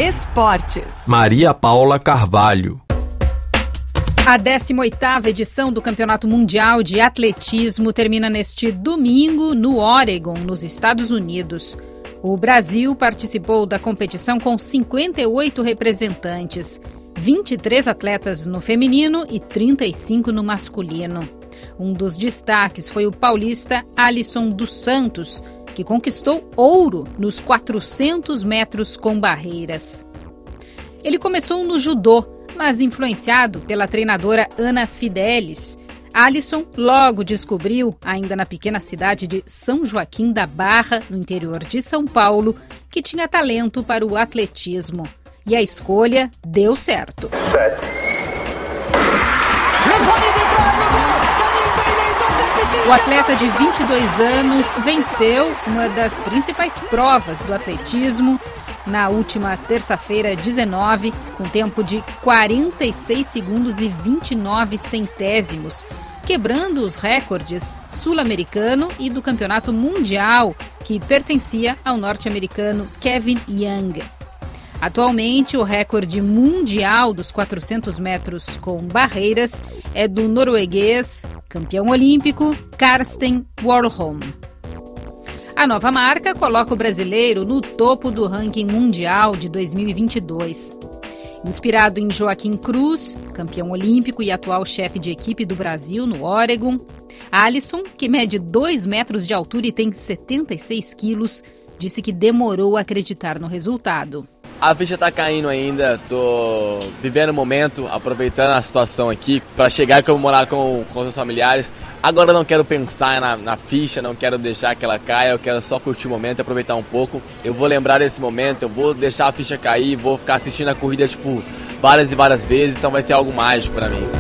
Esportes. Maria Paula Carvalho. A 18ª edição do Campeonato Mundial de Atletismo termina neste domingo no Oregon, nos Estados Unidos. O Brasil participou da competição com 58 representantes, 23 atletas no feminino e 35 no masculino. Um dos destaques foi o paulista Alisson dos Santos, que conquistou ouro nos 400 metros com barreiras. Ele começou no judô, mas influenciado pela treinadora Ana Fidelis, Alisson logo descobriu, ainda na pequena cidade de São Joaquim da Barra, no interior de São Paulo, que tinha talento para o atletismo. E a escolha deu certo. O atleta de 22 anos venceu uma das principais provas do atletismo na última terça-feira, 19, com tempo de 46 segundos e 29 centésimos, quebrando os recordes sul-americano e do campeonato mundial, que pertencia ao norte-americano Kevin Young. Atualmente, o recorde mundial dos 400 metros com barreiras é do norueguês, campeão olímpico, Karsten Warholm. A nova marca coloca o brasileiro no topo do ranking mundial de 2022. Inspirado em Joaquim Cruz, campeão olímpico e atual chefe de equipe do Brasil no Oregon, Alisson, que mede 2 metros de altura e tem 76 quilos, disse que demorou a acreditar no resultado. A ficha tá caindo ainda, tô vivendo o momento, aproveitando a situação aqui para chegar e comemorar com os familiares. Agora eu não quero pensar na ficha, não quero deixar que ela caia, eu quero só curtir o momento e aproveitar um pouco. Eu vou lembrar desse momento, eu vou deixar a ficha cair, vou ficar assistindo a corrida várias e várias vezes, então vai ser algo mágico para mim.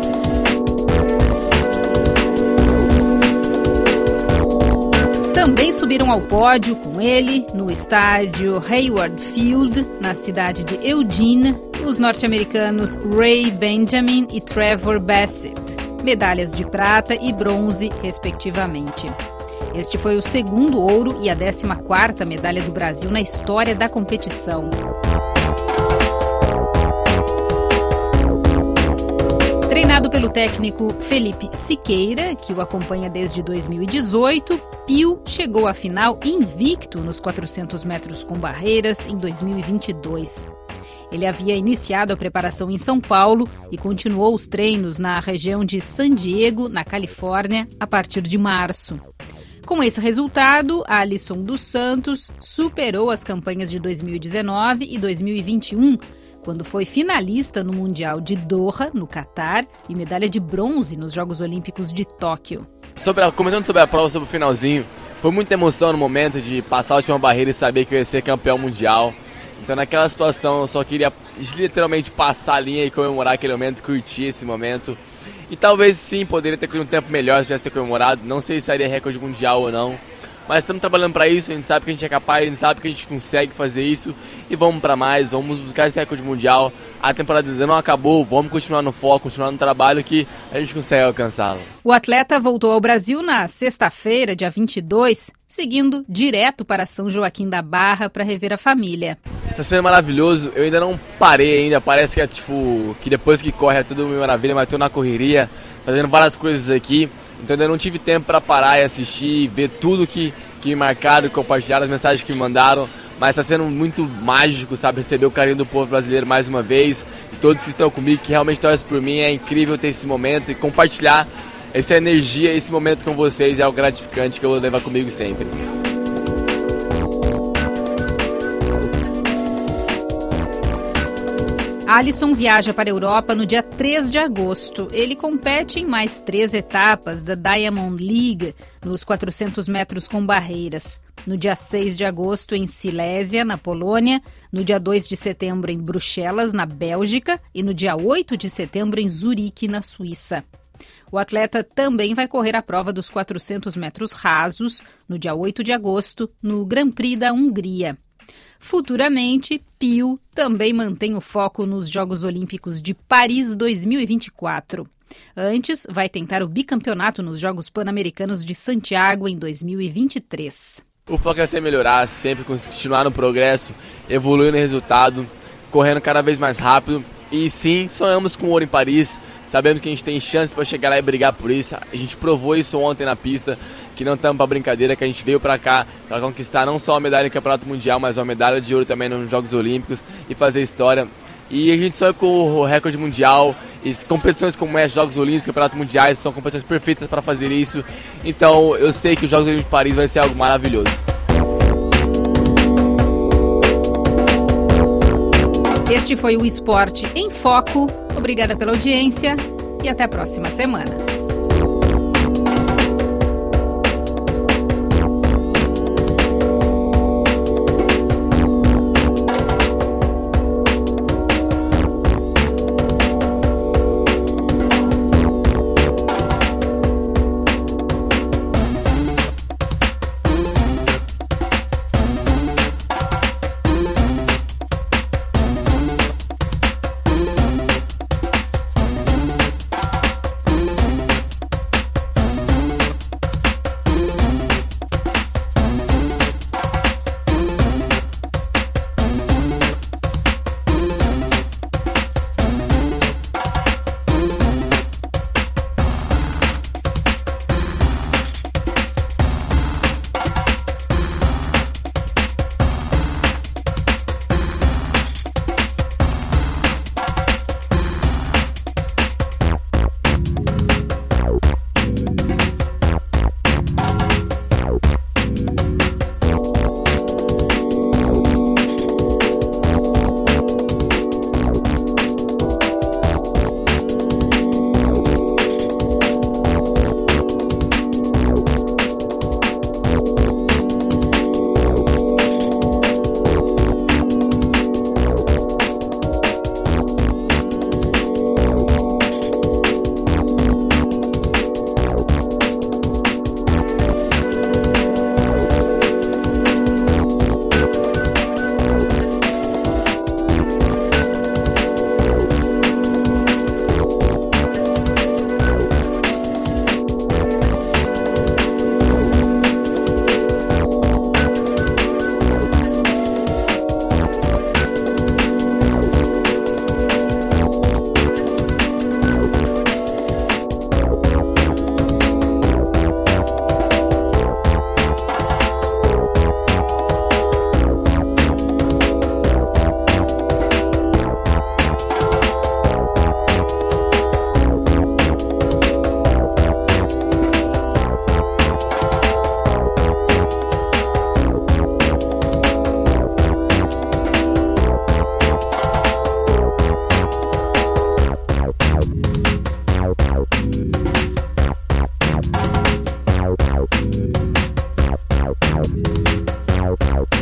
Também subiram ao pódio com ele, no estádio Hayward Field, na cidade de Eugene, os norte-americanos Ray Benjamin e Trevor Bassett, medalhas de prata e bronze, respectivamente. Este foi o segundo ouro e a 14ª medalha do Brasil na história da competição. Treinado pelo técnico Felipe Siqueira, que o acompanha desde 2018, Pio chegou à final invicto nos 400 metros com barreiras em 2022. Ele havia iniciado a preparação em São Paulo e continuou os treinos na região de San Diego, na Califórnia, a partir de março. Com esse resultado, Alisson dos Santos superou as campanhas de 2019 e 2021, quando foi finalista no Mundial de Doha, no Catar, e medalha de bronze nos Jogos Olímpicos de Tóquio. Comentando sobre a prova, sobre o finalzinho, foi muita emoção no momento de passar a última barreira e saber que eu ia ser campeão mundial. Então naquela situação eu só queria literalmente passar a linha e comemorar aquele momento, curtir esse momento. E talvez sim, poderia ter um tempo melhor se tivesse ter comemorado, não sei se seria recorde mundial ou não. Mas estamos trabalhando para isso, a gente sabe que a gente é capaz, a gente sabe que a gente consegue fazer isso e vamos para mais, vamos buscar esse recorde mundial. A temporada ainda não acabou, vamos continuar no foco, continuar no trabalho que a gente consegue alcançá-lo. O atleta voltou ao Brasil na sexta-feira, dia 22, seguindo direto para São Joaquim da Barra para rever a família. Está sendo maravilhoso, eu ainda não parei ainda, parece que é que depois que corre é tudo maravilha, mas estou na correria, fazendo várias coisas aqui. Então ainda não tive tempo para parar e assistir, ver tudo que me marcaram, compartilharam, as mensagens que me mandaram. Mas está sendo muito mágico, sabe, receber o carinho do povo brasileiro mais uma vez. E todos que estão comigo, que realmente torcem por mim, é incrível ter esse momento e compartilhar essa energia, esse momento com vocês é algo gratificante que eu vou levar comigo sempre. Alisson viaja para a Europa no dia 3 de agosto. Ele compete em mais 3 etapas da Diamond League nos 400 metros com barreiras. No dia 6 de agosto em Silésia, na Polônia, no dia 2 de setembro em Bruxelas, na Bélgica e no dia 8 de setembro em Zurique, na Suíça. O atleta também vai correr a prova dos 400 metros rasos no dia 8 de agosto no Grand Prix da Hungria. Futuramente, Pio também mantém o foco nos Jogos Olímpicos de Paris 2024. Antes, vai tentar o bicampeonato nos Jogos Pan-Americanos de Santiago em 2023. O foco é sempre melhorar, sempre continuar no progresso, evoluir no resultado, correndo cada vez mais rápido. E sim, sonhamos com ouro em Paris, sabemos que a gente tem chance para chegar lá e brigar por isso. A gente provou isso ontem na pista, que não estamos para brincadeira, que a gente veio para cá para conquistar não só a medalha em Campeonato Mundial, mas uma medalha de ouro também nos Jogos Olímpicos e fazer história. E a gente sonha com o recorde mundial, e competições como essa, Jogos Olímpicos, Campeonatos Mundiais, são competições perfeitas para fazer isso. Então eu sei que os Jogos Olímpicos de Paris vai ser algo maravilhoso. Este foi o Esporte em Foco. Obrigada pela audiência e até a próxima semana. Out.